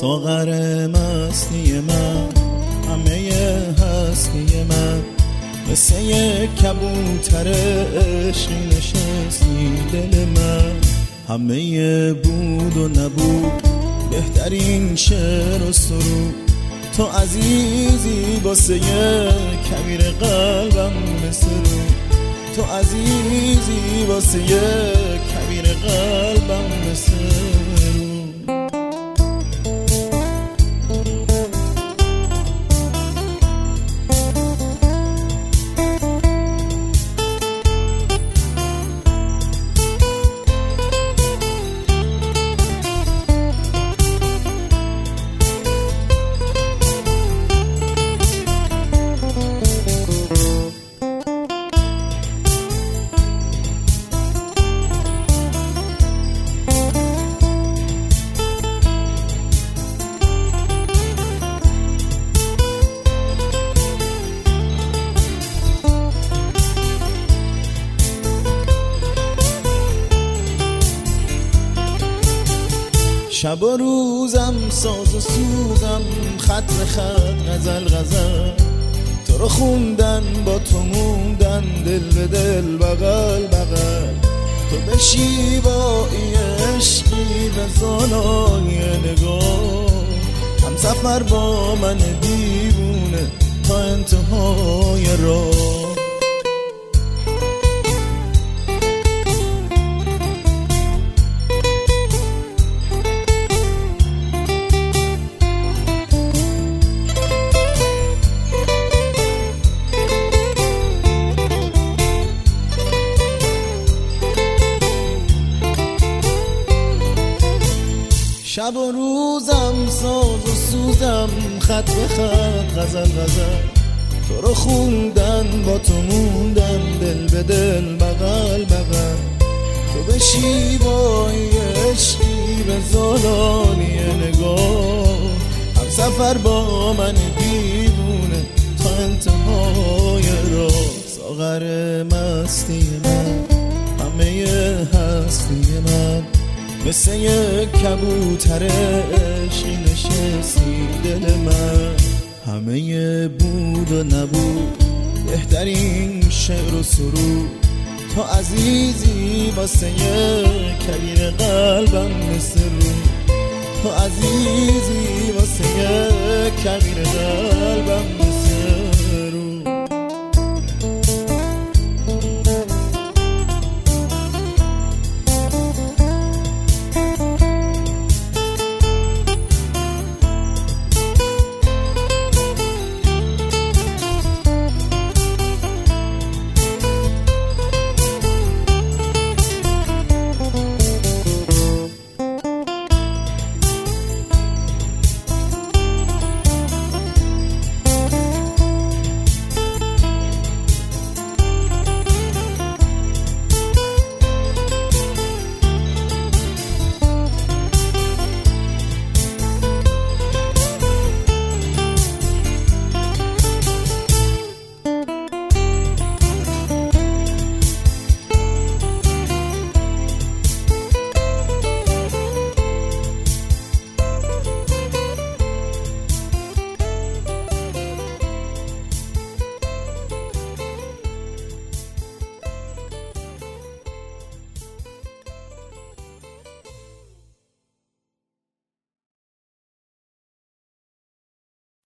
ساغر مستی من، همه هستی من، مثل یک کبوتر عشقی نشستی دل من. همه بود و نبود، بهترین شعر و سرود، تو عزیزی واسه کبیر قلبم مثل رو. تو عزیزی واسه کبیر قلبم مثل رو. شب و روزم ساز و سوزم، خط به خط غزل غزل، تو رو خوندن با تو موندن، دل به دل بغل بغل. تو به شیوایی عشقی به زانای نگاه، هم سفر با من دیوونه تا انتهای راه. شب و روزم ساز و سوزم، خط به خط غزل غزل، تو رو خوندن با تو موندن، دل به دل بغل بغل. تو به شیوای عشقی به زالانی نگاه، هم سفر با من دیوونه تا انتهای راه. ساغر مستی من، همه هستی من، مثل یک کبوتر عشقی نشستی دل من. همه بود و نبود، بهترین شعر و سرود، تو عزیزی واسه کبیر قلبم مثل رو. تو عزیزی واسه کبیر قلبم